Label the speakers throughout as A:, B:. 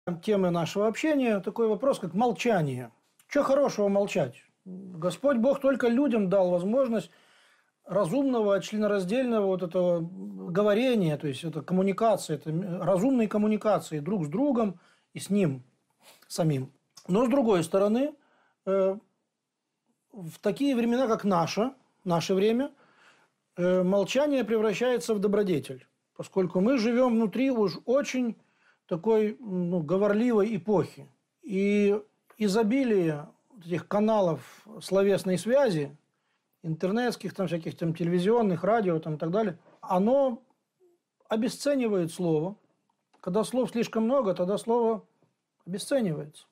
A: Темы нашего общения такой вопрос, как молчание. Что хорошего молчать? Господь Бог только людям дал возможность разумного, членораздельного вот этого говорения, то есть это коммуникация, это разумной коммуникации друг с другом и с Ним самим. Но с другой стороны, в такие времена, как наше время, молчание превращается в добродетель, поскольку мы живем внутри уж очень такой говорливой эпохи. И изобилие этих каналов словесной связи, интернетских, там, всяких там, телевизионных, радио там, и так далее, оно обесценивает слово. Когда слов слишком много, тогда слово обесценивается.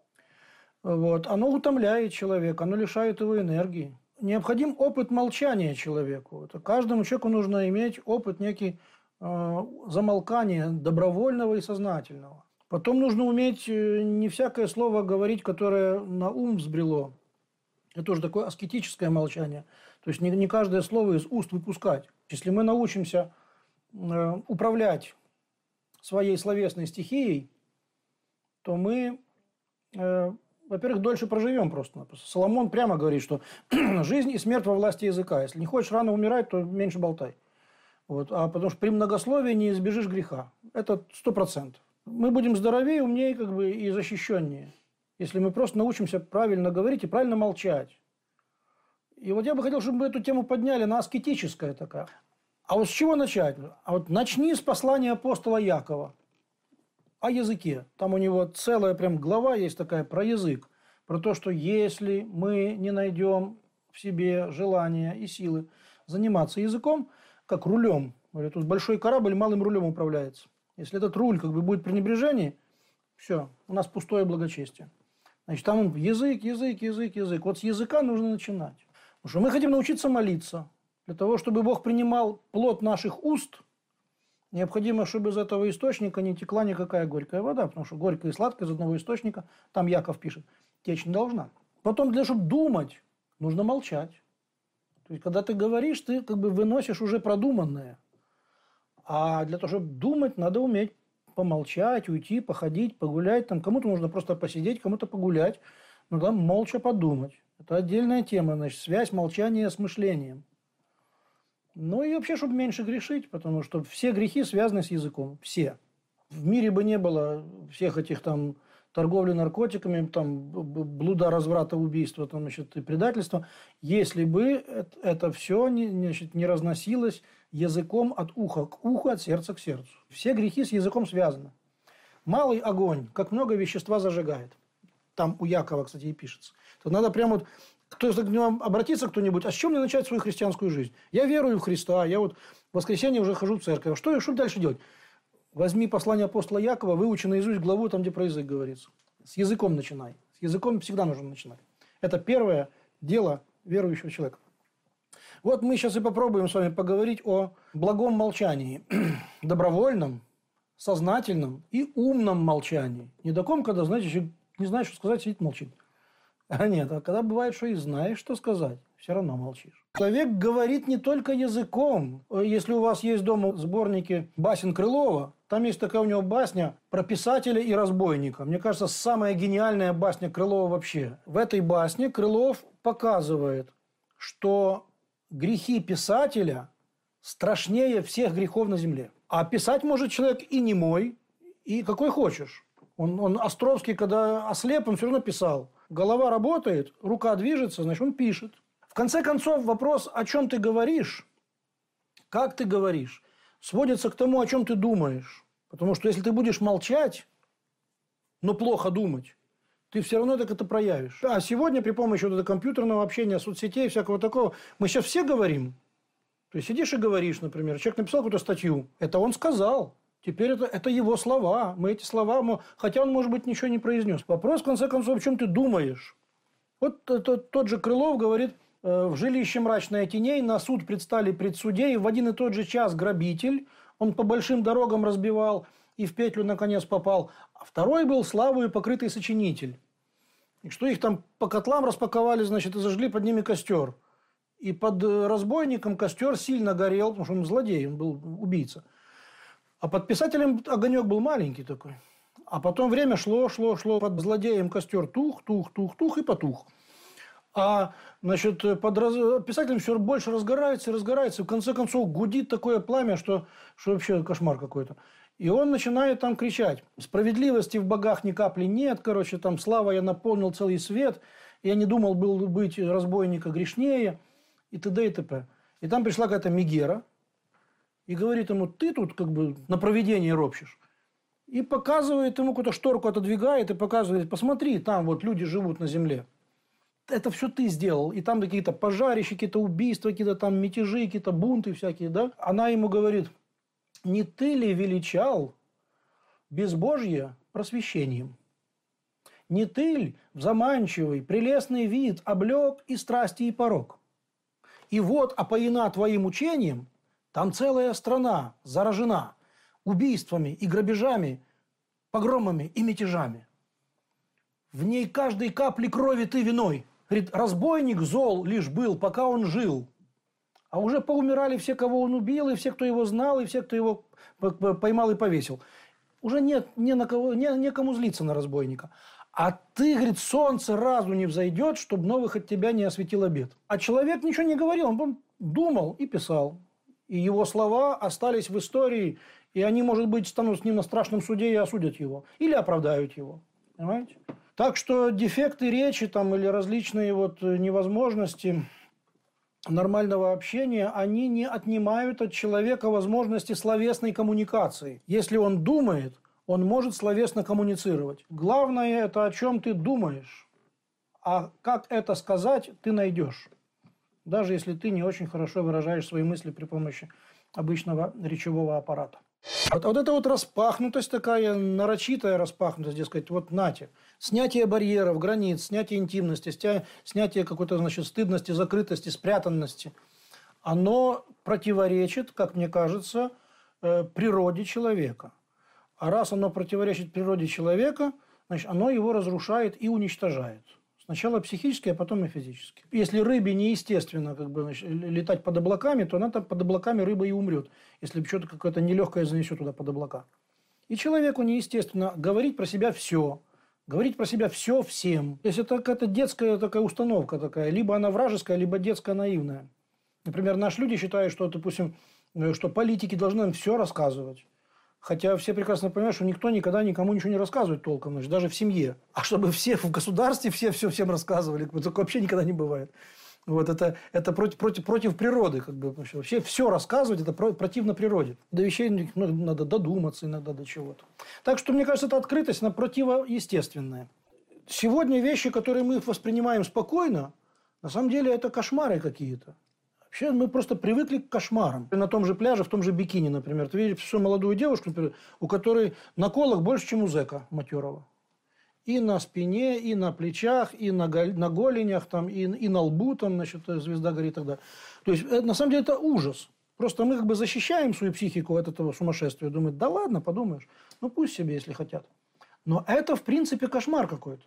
A: Вот. Оно утомляет человека, оно лишает его энергии. Необходим опыт молчания человеку. Это каждому человеку нужно иметь опыт некий замолкания добровольного и сознательного. Потом нужно уметь не всякое слово говорить, которое на ум взбрело. Это уже такое аскетическое молчание. То есть не каждое слово из уст выпускать. Если мы научимся управлять своей словесной стихией, то мы, во-первых, дольше проживем просто. Соломон прямо говорит, что жизнь и смерть во власти языка. Если не хочешь рано умирать, то меньше болтай. Вот. А потому что при многословии не избежишь греха. Это 100%. Мы будем здоровее, умнее и защищеннее, если мы просто научимся правильно говорить и правильно молчать. И вот я бы хотел, чтобы мы эту тему подняли на аскетическая такая. А вот с чего начать? А вот начни с послания апостола Якова о языке. Там у него целая прям глава есть такая про язык. Про то, что если мы не найдем в себе желания и силы заниматься языком, как рулем. Говорят, тут большой корабль малым рулем управляется. Если этот руль будет пренебрежение, все, у нас пустое благочестие. Значит, там язык. Вот с языка нужно начинать. Потому что мы хотим научиться молиться. Для того, чтобы Бог принимал плод наших уст, необходимо, чтобы из этого источника не текла никакая горькая вода. Потому что горькая и сладкая из одного источника, там Яков пишет, течь не должна. Потом, чтобы думать, нужно молчать. То есть, когда ты говоришь, ты выносишь уже продуманное. А для того, чтобы думать, надо уметь помолчать, уйти, походить, погулять. Там кому-то нужно просто посидеть, кому-то погулять. Но там молча подумать. Это отдельная тема. Значит, связь молчания с мышлением. Ну и вообще, чтобы меньше грешить, потому что все грехи связаны с языком. Все. В мире бы не было всех этих там торговли наркотиками, там, блуда, разврата, убийства, там, значит, и предательства, если бы это все не разносилось языком от уха к уху, от сердца к сердцу. Все грехи с языком связаны. Малый огонь, как много вещества зажигает. Там у Якова, кстати, и пишется. То надо прямо к нему обратиться кто-нибудь, а с чем мне начать свою христианскую жизнь? Я верую в Христа, я в воскресенье уже хожу в церковь. Что дальше делать? Возьми послание апостола Якова, выучи наизусть главу, там, где про язык говорится. С языком начинай. С языком всегда нужно начинать. Это первое дело верующего человека. Вот мы сейчас и попробуем с вами поговорить о благом молчании. Добровольном, сознательном и умном молчании. Не таком, когда, знаете, человек не знает, что сказать, сидит, молчит. А нет, а когда бывает, что и знаешь, что сказать, все равно молчишь. Человек говорит не только языком. Если у вас есть дома сборники басен Крылова, там есть такая у него басня про писателя и разбойника. Мне кажется, самая гениальная басня Крылова вообще. В этой басне Крылов показывает, что грехи писателя страшнее всех грехов на земле. А писать может человек и немой, и какой хочешь. Он Островский, когда ослеп, он все равно писал. Голова работает, рука движется, значит, он пишет. В конце концов, вопрос, о чем ты говоришь, как ты говоришь, сводится к тому, о чем ты думаешь. Потому что если ты будешь молчать, но плохо думать, ты все равно так это проявишь. А сегодня при помощи вот этого компьютерного общения, соцсетей, всякого такого, мы сейчас все говорим. То есть, сидишь и говоришь, например, человек написал какую-то статью, это он сказал. Теперь это его слова. Мы эти слова, хотя он, может быть, ничего не произнес. Вопрос, в конце концов, о чем ты думаешь? Вот тот же Крылов говорит, в жилище мрачное теней на суд предстали пред судей. В один и тот же час грабитель. Он по большим дорогам разбивал и в петлю, наконец, попал. А второй был славою покрытый сочинитель. И что их там по котлам распаковали, значит, и зажгли под ними костер. И под разбойником костер сильно горел, потому что он злодей, он был убийца. А под писателем огонек был маленький такой. А потом время шло, под злодеем костер тух, и потух. А, значит, писатель все больше разгорается, и в конце концов гудит такое пламя, что вообще кошмар какой-то. И он начинает там кричать: справедливости в богах ни капли нет, короче, там слава я наполнил целый свет, я не думал был быть разбойника грешнее, и т.д. и т.п. И там пришла какая-то Мегера и говорит ему: ты тут как бы на провидение ропщешь. И показывает ему, какую-то шторку отодвигает и показывает: посмотри, там вот люди живут на земле. Это все ты сделал. И там какие-то пожарища, какие-то убийства, какие-то там мятежи, какие-то бунты всякие, да? Она ему говорит: не ты ли величал безбожье просвещением? Не ты ли в заманчивый, прелестный вид облек и страсти, и порок? И вот опоена твоим учением, там целая страна заражена убийствами и грабежами, погромами и мятежами. В ней каждой капли крови ты виной. Говорит, разбойник зол лишь был, пока он жил. А уже поумирали все, кого он убил, и все, кто его знал, и все, кто его поймал и повесил. Уже нет некому злиться на разбойника. А ты, говорит, солнце разу не взойдет, чтобы новых от тебя не осветил обет. А человек ничего не говорил, он думал и писал. И его слова остались в истории, и они, может быть, станут с ним на страшном суде и осудят его. Или оправдают его. Понимаете? Так что дефекты речи там, или различные вот невозможности нормального общения, они не отнимают от человека возможности словесной коммуникации. Если он думает, он может словесно коммуницировать. Главное, это о чем ты думаешь. А как это сказать, ты найдешь. Даже если ты не очень хорошо выражаешь свои мысли при помощи обычного речевого аппарата. Вот эта вот распахнутость такая, нарочитая распахнутость, дескать, вот нате. Снятие барьеров, границ, снятие интимности, снятие какой-то, значит, стыдности, закрытости, спрятанности. Оно противоречит, как мне кажется, природе человека. А раз оно противоречит природе человека, значит, оно его разрушает и уничтожает. Сначала психически, а потом и физически. Если рыбе неестественно как бы, значит, летать под облаками, то она там под облаками рыба и умрет, если что-то какое-то нелегкое занесет туда под облака. И человеку неестественно говорить про себя все. Говорить про себя все всем. То есть это какая-то детская такая установка такая. Либо она вражеская, либо детская наивная. Например, наши люди считают, что, допустим, что политики должны нам все рассказывать. Хотя все прекрасно понимают, что никто никогда никому ничего не рассказывает толком, значит, даже в семье. А чтобы все в государстве все всем рассказывали, такое вообще никогда не бывает. Вот это против природы. Как бы, вообще все рассказывать, это противно природе. До вещей надо додуматься иногда до чего-то. Так что, мне кажется, эта открытость, она противоестественная. Сегодня вещи, которые мы воспринимаем спокойно, на самом деле это кошмары какие-то. Вообще мы просто привыкли к кошмарам. На том же пляже, в том же бикини, например, ты видишь всю молодую девушку, например, у которой наколок больше, чем у зэка матерого. И на спине, и на плечах, и на голенях, там, и на лбу, там, значит, звезда горит и так далее. То есть, на самом деле, это ужас. Просто мы как бы защищаем свою психику от этого сумасшествия. Думаем, да ладно, подумаешь. Ну, пусть себе, если хотят. Но это, в принципе, кошмар какой-то.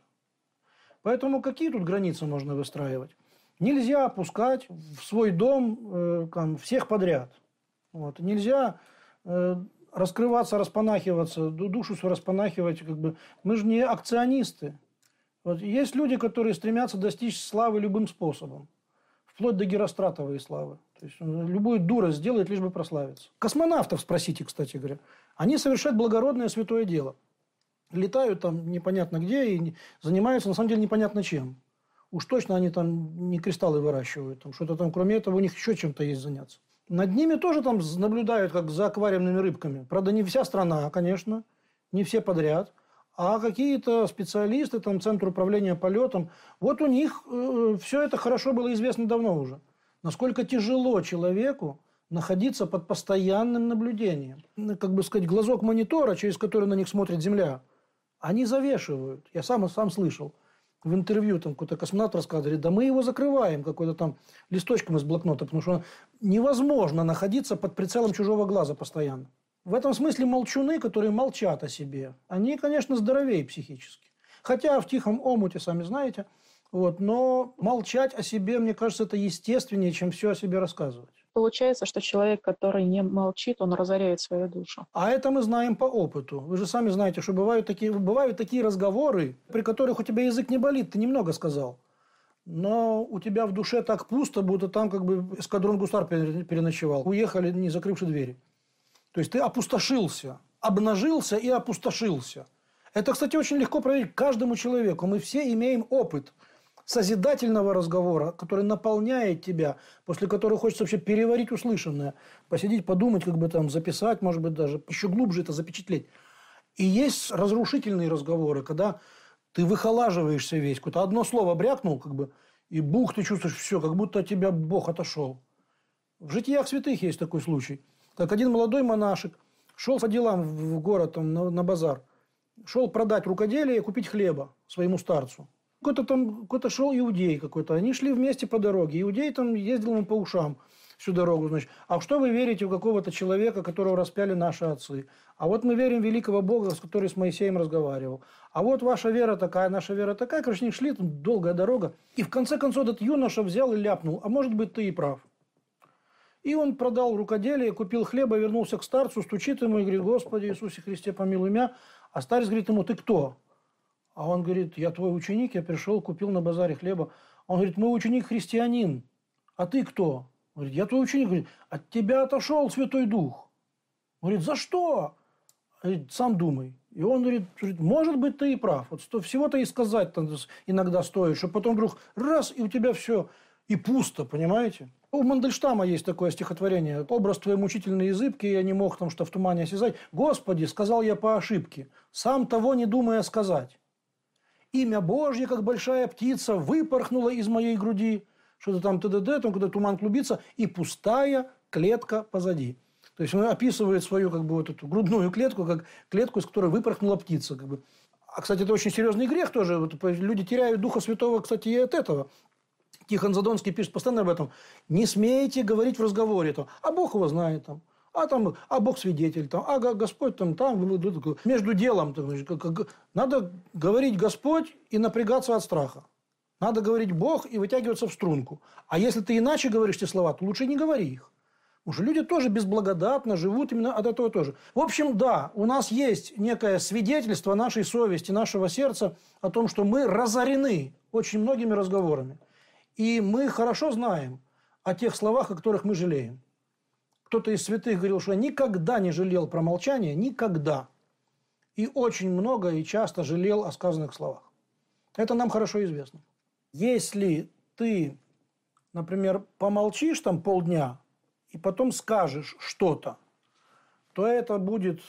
A: Поэтому какие тут границы можно выстраивать? Нельзя пускать в свой дом всех подряд. Вот. Нельзя раскрываться, распанахиваться, душу свою распанахивать. Как бы. Мы же не акционисты. Вот. Есть люди, которые стремятся достичь славы любым способом. Вплоть до Геростратовой славы. То есть, любую дурость сделает, лишь бы прославиться. Космонавтов спросите, кстати говоря. Они совершают благородное святое дело. Летают там непонятно где и занимаются, на самом деле, непонятно чем. Уж точно они там не кристаллы выращивают. Там что-то там, кроме этого, у них еще чем-то есть заняться. Над ними тоже там наблюдают, как за аквариумными рыбками. Правда, не вся страна, конечно. Не все подряд. А какие-то специалисты, там, Центр управления полетом. Вот у них все это хорошо было известно давно уже. Насколько тяжело человеку находиться под постоянным наблюдением. Как бы сказать, глазок монитора, через который на них смотрит Земля, они завешивают. Я сам слышал. В интервью там какой-то космонавт рассказывает, да мы его закрываем какой-то там листочком из блокнота, потому что невозможно находиться под прицелом чужого глаза постоянно. В этом смысле молчуны, которые молчат о себе, они, конечно, здоровее психически. Хотя в тихом омуте, сами знаете, вот, но молчать о себе, мне кажется, это естественнее, чем все о себе рассказывать.
B: Получается, что человек, который не молчит, он разоряет свою душу.
A: А это мы знаем по опыту. Вы же сами знаете, что бывают такие разговоры, при которых у тебя язык не болит, ты немного сказал. Но у тебя в душе так пусто, будто там как бы эскадрон гусар переночевал. Уехали, не закрывши двери. То есть ты опустошился, обнажился и опустошился. Это, кстати, очень легко проверить каждому человеку. Мы все имеем опыт созидательного разговора, который наполняет тебя, после которого хочется вообще переварить услышанное, посидеть, подумать, как бы там записать, может быть, даже еще глубже это запечатлеть. И есть разрушительные разговоры, когда ты выхолаживаешься весь, какое-то одно слово брякнул, как бы, и бух, ты чувствуешь все, как будто от тебя Бог отошел. В житиях святых есть такой случай. Как один молодой монашек шел по делам в город, там, на базар, шел продать рукоделие и купить хлеба своему старцу. Какой-то шел иудей какой-то. Они шли вместе по дороге. Иудей там ездил ему по ушам всю дорогу. Значит, а что вы верите в какого-то человека, которого распяли наши отцы? А вот мы верим в великого Бога, который с Моисеем разговаривал. А вот ваша вера такая, наша вера такая. Короче, они шли, там долгая дорога. И в конце концов этот юноша взял и ляпнул. А может быть, ты и прав. И он продал рукоделие, купил хлеба, вернулся к старцу, стучит ему и говорит: Господи Иисусе Христе, помилуй меня. А старец говорит ему: ты кто? А он говорит: я твой ученик, я пришел, купил на базаре хлеба. Он говорит: мой ученик христианин. А ты кто? Он говорит: я твой ученик. Говорит: от тебя отошел Святой Дух. Он говорит: за что? Говорит: сам думай. И он говорит: может быть, ты и прав. Вот всего-то и сказать иногда стоит, что потом вдруг раз, и у тебя все, и пусто, понимаете? У Мандельштама есть такое стихотворение: «Образ твой мучительный и зыбкий, я не мог там, что в тумане осязать. Господи, сказал я по ошибке, сам того не думая сказать. Имя Божье, как большая птица, выпорхнуло из моей груди». Что-то там т.д., там, когда туман клубится, и пустая клетка позади. То есть он описывает свою как бы вот эту грудную клетку, как клетку, из которой выпорхнула птица. Как бы. А, кстати, это очень серьезный грех тоже. Вот, люди теряют Духа Святого, кстати, и от этого. Тихон Задонский пишет постоянно об этом. Не смейте говорить в разговоре. Там, а Бог его знает. Там, а Бог свидетель. Там, а Господь там. Между делом. Надо говорить Господь и напрягаться от страха. Надо говорить Бог и вытягиваться в струнку. А если ты иначе говоришь эти слова, то лучше не говори их. Потому что люди тоже безблагодатно живут именно от этого тоже. В общем, да, у нас есть некое свидетельство нашей совести, нашего сердца о том, что мы разорены очень многими разговорами. И мы хорошо знаем о тех словах, о которых мы жалеем. Кто-то из святых говорил, что никогда не жалел про молчание, никогда. И очень много и часто жалел о сказанных словах. Это нам хорошо известно. Если ты, например, помолчишь там полдня и потом скажешь что-то, то это будет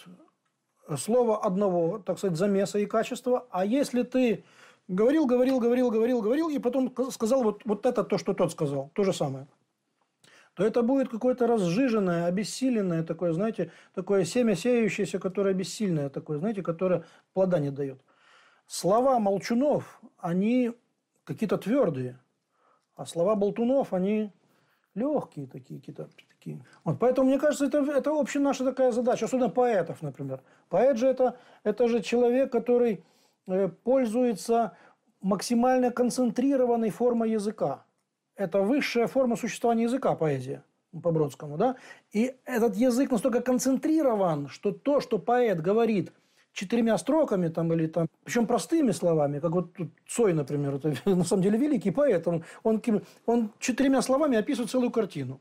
A: слово одного, так сказать, замеса и качества. А если ты говорил, и потом сказал вот это то, что тот сказал, то же самое, то это будет какое-то разжиженное, обессиленное такое, знаете, такое семя сеющееся, которое бессильное такое, знаете, которое плода не дает. Слова молчунов, они какие-то твердые, а слова болтунов, они легкие такие, какие-то такие. Вот, поэтому, мне кажется, это общая наша такая задача, особенно поэтов, например. Поэт же это же человек, который пользуется максимально концентрированной формой языка. Это высшая форма существования языка, поэзия, по Бродскому, да? И этот язык настолько концентрирован, что то, что поэт говорит 4 строками, там, или там, причем простыми словами, как вот Цой, например, это на самом деле великий поэт, он 4 словами описывает целую картину.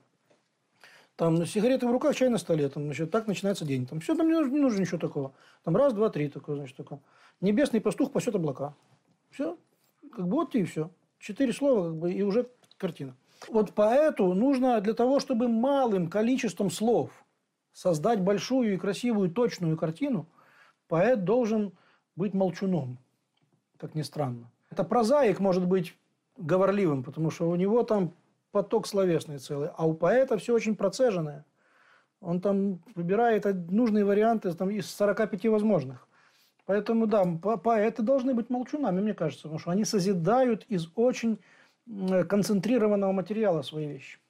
A: Там сигареты в руках, чай на столе, там, значит, так начинается день. Там все, там не нужно ничего такого. Там раз, два, три, такое, значит, такое. Небесный пастух пасет облака. Все, как бы вот и все. 4 слова, как бы, и уже картина. Вот поэту нужно для того, чтобы малым количеством слов создать большую и красивую, точную картину, поэт должен быть молчуном, как ни странно. Это прозаик может быть говорливым, потому что у него там поток словесный целый, а у поэта все очень процеженное. Он там выбирает нужные варианты там, из 45 возможных. Поэтому, да, поэты должны быть молчунами, мне кажется, потому что они созидают из очень концентрированного материала свои вещи.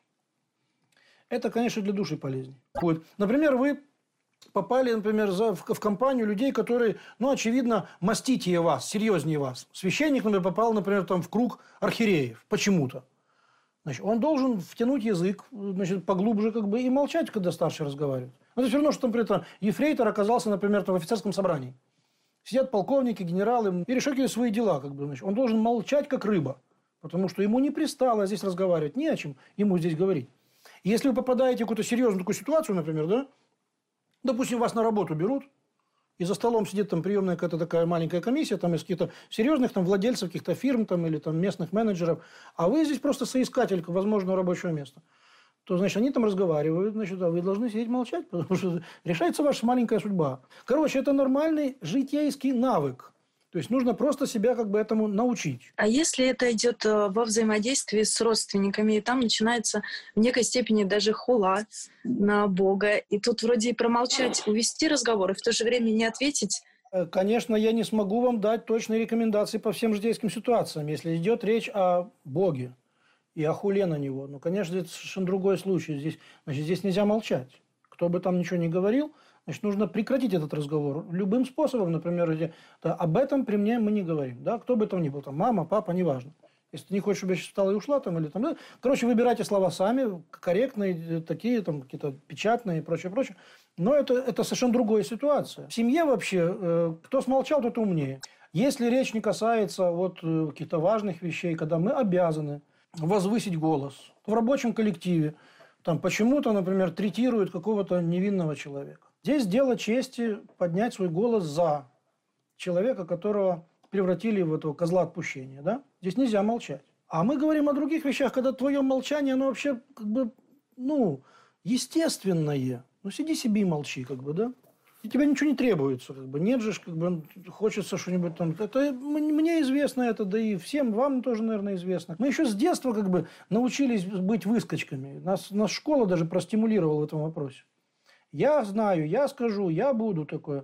A: Это, конечно, для души полезнее. Например, вы попали, например, в компанию людей, которые, ну, очевидно, маститее вас, серьезнее вас. Священник, например, попал, например, там, в круг архиереев почему-то. Значит, он должен втянуть язык, значит, поглубже как бы и молчать, когда старший разговаривает. Это все равно, что, например, ефрейтор оказался, например, в офицерском собрании. Сидят полковники, генералы, перешагивают свои дела. Как бы, значит. Он должен молчать, как рыба. Потому что ему не пристало здесь разговаривать. Не о чем ему здесь говорить. И если вы попадаете в какую-то серьезную такую ситуацию, например, да, допустим, вас на работу берут, и за столом сидит там приемная какая-то такая маленькая комиссия там, из каких-то серьезных там, владельцев каких-то фирм там, или там, местных менеджеров, а вы здесь просто соискатель возможного рабочего места, то, значит, они там разговаривают, значит, а вы должны сидеть молчать, потому что решается ваша маленькая судьба. Короче, это нормальный житейский навык. То есть, нужно просто себя как бы этому научить.
C: А если это идет во взаимодействии с родственниками, и там начинается в некой степени даже хула на Бога, и тут вроде и промолчать, увести разговор, и в то же время не ответить?
A: Конечно, я не смогу вам дать точные рекомендации по всем житейским ситуациям, если идет речь о Боге и о хуле на него. Ну, конечно, это совершенно другой случай. Здесь нельзя молчать. Кто бы там ничего не говорил, значит, нужно прекратить этот разговор любым способом. Например, об этом при мне мы не говорим. Да? Кто бы там ни был, там, мама, папа, неважно. Если ты не хочешь, чтобы я сейчас встала и ушла, там, или там, да? Короче, выбирайте слова сами, корректные, такие, там, какие-то печатные и прочее, прочее. Но это совершенно другая ситуация. В семье вообще, кто смолчал, тот умнее. Если речь не касается вот каких-то важных вещей, когда мы обязаны возвысить голос в рабочем коллективе, там почему-то, например, третируют какого-то невинного человека. Здесь дело чести поднять свой голос за человека, которого превратили в этого козла отпущения. Да? Здесь нельзя молчать. А мы говорим о других вещах, когда твое молчание, оно вообще как бы, естественное. Ну, сиди себе и молчи, как бы, да? И тебе ничего не требуется, как бы. Нет же, как бы, хочется что-нибудь там. Это мне известно это, да и всем вам тоже, наверное, известно. Мы еще с детства, как бы, научились быть выскочками. Нас школа даже простимулировала в этом вопросе. Я знаю, я скажу, я буду такое.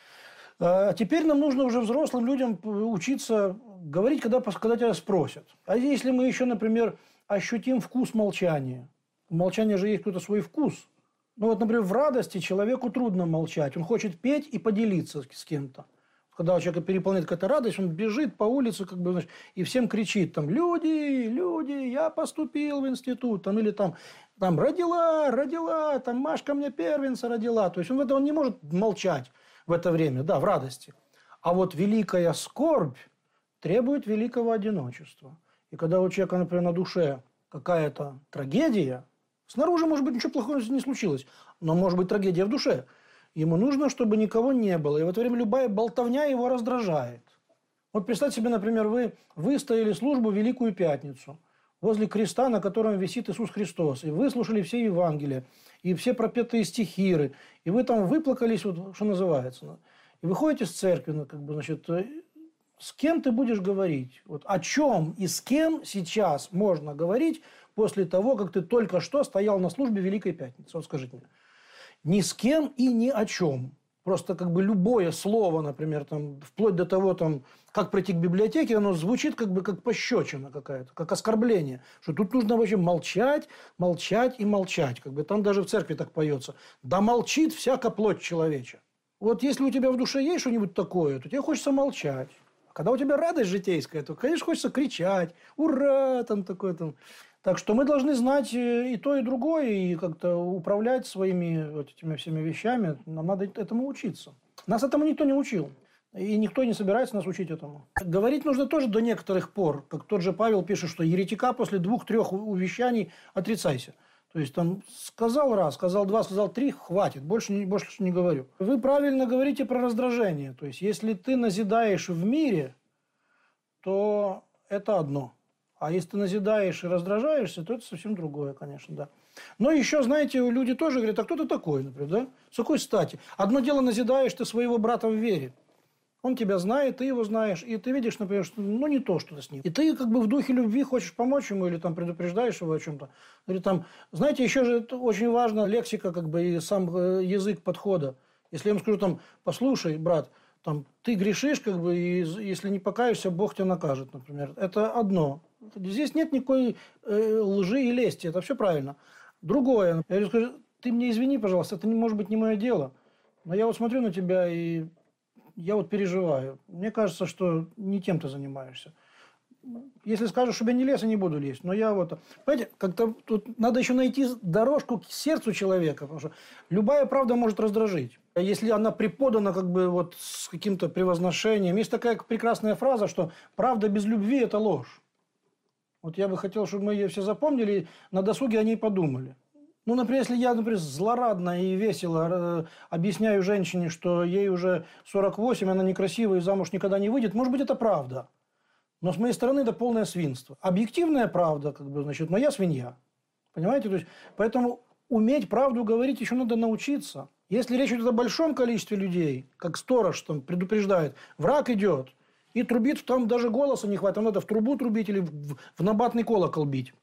A: А теперь нам нужно уже взрослым людям учиться говорить, когда тебя спросят. А если мы еще, например, ощутим вкус молчания. У молчания же есть какой-то свой вкус. Ну вот, например, в радости человеку трудно молчать. Он хочет петь и поделиться с кем-то. Когда у человека переполняет какая-то радость, он бежит по улице, как бы, значит, и всем кричит, там, люди, я поступил в институт, там, или там родила, там, Машка мне первенца родила. То есть, он не может молчать в это время, да, в радости. А вот великая скорбь требует великого одиночества. И когда у человека, например, на душе какая-то трагедия, снаружи, может быть, ничего плохого не случилось, но может быть трагедия в душе. Ему нужно, чтобы никого не было. И в это время любая болтовня его раздражает. Вот представьте себе, например, вы выстояли службу в Великую Пятницу возле креста, на котором висит Иисус Христос. И выслушали все Евангелия, и все пропетые стихиры. И вы там выплакались, вот, что называется. И выходите с церкви, как бы, значит, с кем ты будешь говорить? Вот о чем и с кем сейчас можно говорить после того, как ты только что стоял на службе Великой Пятницы? Вот скажите мне. Ни с кем и ни о чем. Просто как бы любое слово, например, там, вплоть до того, там, как пройти к библиотеке, оно звучит как бы как пощечина какая-то, как оскорбление. Что тут нужно вообще молчать, молчать и молчать. Как бы там даже в церкви так поется. Да молчит всяка плоть человеча. Вот если у тебя в душе есть что-нибудь такое, то тебе хочется молчать. А когда у тебя радость житейская, то, конечно, хочется кричать. Ура! Там такое там. Так что мы должны знать и то, и другое, и как-то управлять своими вот этими всеми вещами. Нам надо этому учиться. Нас этому никто не учил. И никто не собирается нас учить этому. Говорить нужно тоже до некоторых пор. Как тот же Павел пишет, что еретика после 2-3 увещаний отрицайся. То есть, там, сказал раз, сказал два, сказал три, хватит, больше не говорю. Вы правильно говорите про раздражение. То есть, если ты назидаешь в мире, то это одно. А если ты назидаешь и раздражаешься, то это совсем другое, конечно, да. Но еще, знаете, люди тоже говорят, а кто ты такой, например, да? С какой стати? Одно дело назидаешь ты своего брата в вере. Он тебя знает, ты его знаешь, и ты видишь, например, что не то что-то с ним. И ты как бы в духе любви хочешь помочь ему или там предупреждаешь его о чем-то. Или там, знаете, еще же это очень важно лексика, как бы и сам язык подхода. Если я ему скажу там, послушай, брат, там, ты грешишь, как бы, и если не покаешься, Бог тебя накажет, например. Это одно. Здесь нет никакой лжи и лести, это все правильно. Другое, я скажу, ты мне извини, пожалуйста, это может быть не мое дело, но я вот смотрю на тебя и я вот переживаю. Мне кажется, что не тем ты занимаешься. если скажешь, чтобы я не лез, я не буду лезть. Но я вот... Понимаете, как-то тут надо еще найти дорожку к сердцу человека. Потому что любая правда может раздражить. Если она преподана как бы вот с каким-то превозношением. Есть такая прекрасная фраза, что правда без любви – это ложь. Вот я бы хотел, чтобы мы ее все запомнили и на досуге о ней подумали. Ну, например, если я, например, злорадно и весело объясняю женщине, что ей уже 48, она некрасивая и замуж никогда не выйдет, может быть, это правда. Но с моей стороны это полное свинство. Объективная правда, как бы, значит, но я свинья. Понимаете? То есть, поэтому уметь правду говорить еще надо научиться. Если речь идет о большом количестве людей, как сторож там предупреждает, враг идет, и трубит, там даже голоса не хватит, там надо в трубу трубить или в набатный колокол бить,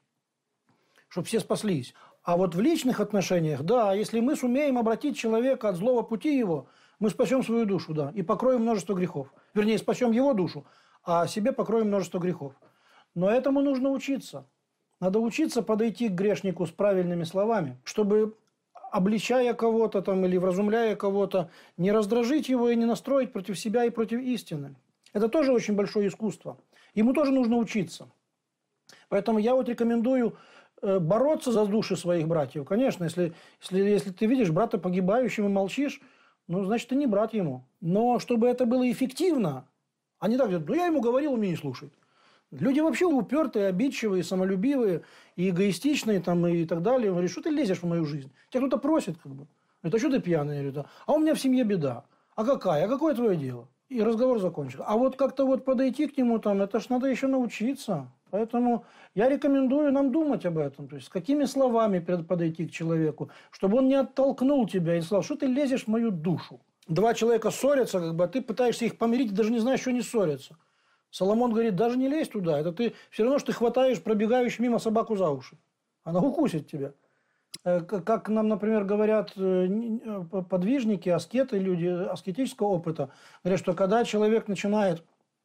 A: чтобы все спаслись. А вот в личных отношениях, да, если мы сумеем обратить человека от злого пути его, мы спасем свою душу, да, и покроем множество грехов. Вернее, спасем его душу, а себе покроем множество грехов. Но этому нужно учиться. Надо учиться подойти к грешнику с правильными словами, чтобы, обличая кого-то там или вразумляя кого-то, не раздражить его и не настроить против себя и против истины. Это тоже очень большое искусство. Ему тоже нужно учиться. Поэтому я вот рекомендую бороться за души своих братьев. Конечно, если ты видишь брата погибающего и молчишь, ну, значит, ты не брат ему. Но чтобы это было эффективно, а не так, ну, я ему говорил, он меня не слушает. Люди вообще упертые, обидчивые, самолюбивые, и эгоистичные там, и так далее. Он говорит, что ты лезешь в мою жизнь? Тебя кто-то просит, как бы. Это что ты пьяный? Я говорю, а у меня в семье беда. А какая? А какое твое дело? И разговор закончился. А вот как-то вот подойти к нему там, это ж надо еще научиться. Поэтому я рекомендую нам думать об этом. То есть, с какими словами подойти к человеку, чтобы он не оттолкнул тебя и сказал, что ты лезешь в мою душу. Два человека ссорятся, как бы, а ты пытаешься их помирить, и даже не знаешь, что они ссорятся. Соломон говорит, даже не лезь туда. Это ты все равно, что ты хватаешь пробегающую мимо собаку за уши. Она укусит тебя. Как нам, например, говорят подвижники, аскеты, люди аскетического опыта, говорят, что когда человек начинает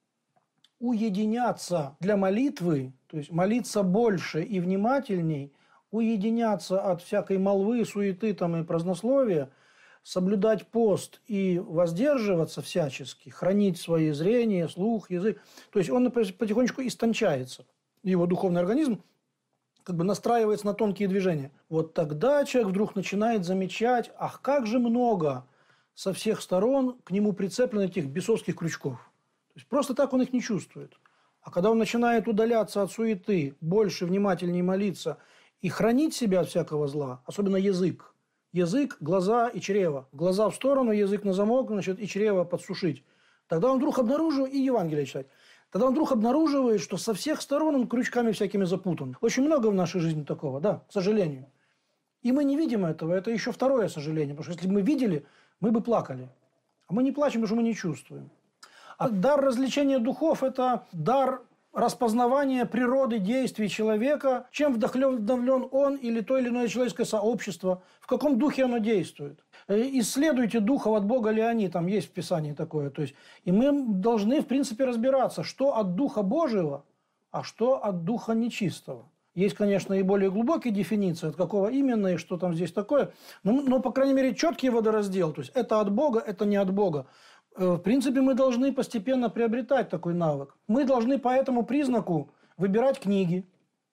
A: уединяться для молитвы, то есть молиться больше и внимательней, уединяться от всякой молвы, суеты там, и празднословия, соблюдать пост и воздерживаться всячески, хранить свои зрение, слух, язык, то есть он потихонечку истончается, его духовный организм как бы настраивается на тонкие движения. Вот тогда человек вдруг начинает замечать, ах, как же много со всех сторон к нему прицеплено этих бесовских крючков. То есть просто так он их не чувствует. А когда он начинает удаляться от суеты, больше, внимательнее молиться и хранить себя от всякого зла, особенно язык. Язык, глаза и чрево. Глаза в сторону, язык на замок, значит, и чрево подсушить. Тогда он вдруг обнаруживает, и Евангелие читать. Тогда он вдруг обнаруживает, что со всех сторон он крючками всякими запутан. Очень много в нашей жизни такого, да, к сожалению. И мы не видим этого. Это еще второе сожаление. Потому что если бы мы видели, мы бы плакали. А мы не плачем, потому что мы не чувствуем. А дар развлечения духов – это дар распознавания природы действий человека, чем вдохновлен он или то или иное человеческое сообщество, в каком духе оно действует. Исследуйте духов, от Бога ли они, там есть в Писании такое. То есть, и мы должны, в принципе, разбираться, что от Духа Божьего, а что от Духа нечистого. Есть, конечно, и более глубокие дефиниции, от какого именно и что там здесь такое. Но по крайней мере, четкий водораздел. То есть, это от Бога, это не от Бога. В принципе, мы должны постепенно приобретать такой навык. Мы должны по этому признаку выбирать книги,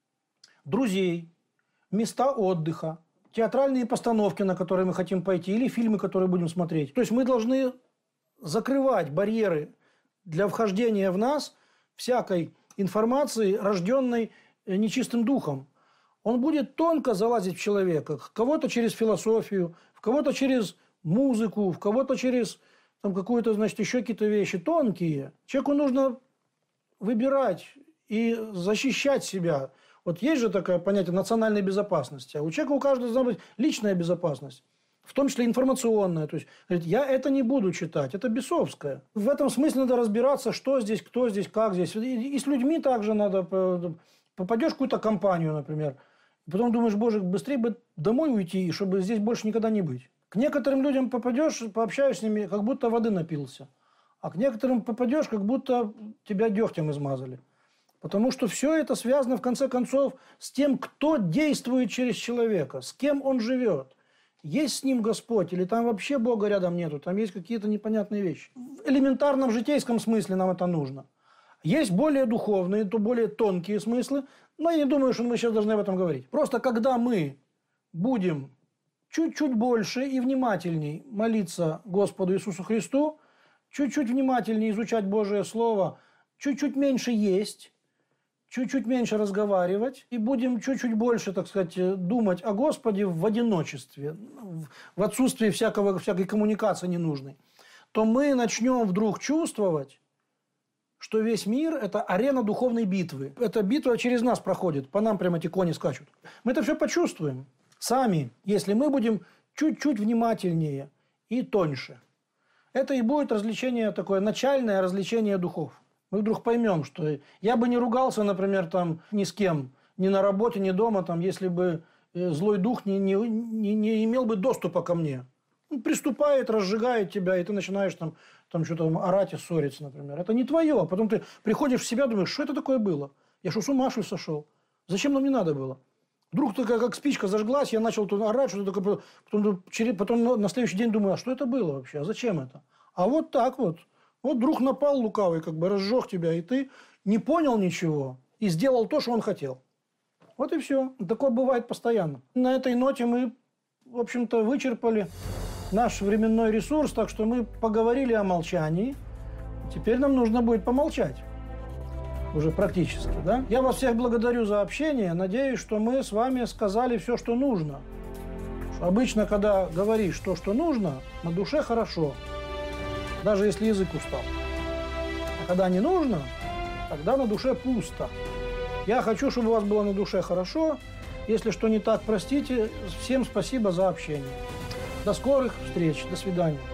A: друзей, места отдыха, театральные постановки, на которые мы хотим пойти, или фильмы, которые будем смотреть. То есть, мы должны закрывать барьеры для вхождения в нас всякой информации, рожденной нечистым духом. Он будет тонко залазить в человека. Кого-то через философию, в кого-то через музыку, в кого-то через там какую-то, значит, еще какие-то вещи тонкие. Человеку нужно выбирать и защищать себя. Вот есть же такое понятие национальной безопасности. А у человека, у каждого должна быть личная безопасность. В том числе информационная. То есть, говорит, я это не буду читать. Это бесовское. В этом смысле надо разбираться, что здесь, кто здесь, как здесь. И с людьми также надо. Попадешь в какую-то компанию, например. И потом думаешь, боже, быстрее бы домой уйти, чтобы здесь больше никогда не быть. К некоторым людям попадешь, пообщаешься с ними, как будто воды напился. А к некоторым попадешь, как будто тебя дегтем измазали. Потому что все это связано, в конце концов, с тем, кто действует через человека, с кем он живет. Есть с ним Господь, или там вообще Бога рядом нету, там есть какие-то непонятные вещи. В элементарном житейском смысле нам это нужно. Есть более духовные, то более тонкие смыслы, но я не думаю, что мы сейчас должны об этом говорить. Просто когда мы будем чуть-чуть больше и внимательней молиться Господу Иисусу Христу, чуть-чуть внимательнее изучать Божие Слово, чуть-чуть меньше есть, чуть-чуть меньше разговаривать, и будем чуть-чуть больше, так сказать, думать о Господе в одиночестве, в отсутствии всякой коммуникации ненужной, то мы начнем вдруг чувствовать, что весь мир – это арена духовной битвы. Эта битва через нас проходит, по нам прямо эти кони скачут. Мы это все почувствуем сами, если мы будем чуть-чуть внимательнее и тоньше. Это и будет развлечение такое, начальное развлечение духов. Мы вдруг поймем, что я бы не ругался, например, там, ни с кем, ни на работе, ни дома, там, если бы злой дух не имел бы доступа ко мне. Он приступает, разжигает тебя, и ты начинаешь там что-то орать и ссориться, например. Это не твое. А потом ты приходишь в себя, думаешь, что это такое было? Я что, с ума что ли сошел? Зачем нам не надо было? Вдруг такая, как спичка зажглась, я начал тут орать, что-то такое. Потом на следующий день думаю, а что это было вообще? А зачем это? А вот так вот. Вот друг напал лукавый, как бы разжег тебя, и ты не понял ничего и сделал то, что он хотел. Вот и все. Такое бывает постоянно. На этой ноте мы, в общем-то, вычерпали наш временной ресурс, так что мы поговорили о молчании. Теперь нам нужно будет помолчать. Уже практически, да? Я вас всех благодарю за общение. Надеюсь, что мы с вами сказали все, что нужно. Обычно, когда говоришь то, что нужно, на душе хорошо. Даже если язык устал. А когда не нужно, тогда на душе пусто. Я хочу, чтобы у вас было на душе хорошо. Если что не так, простите. Всем спасибо за общение. До скорых встреч. До свидания.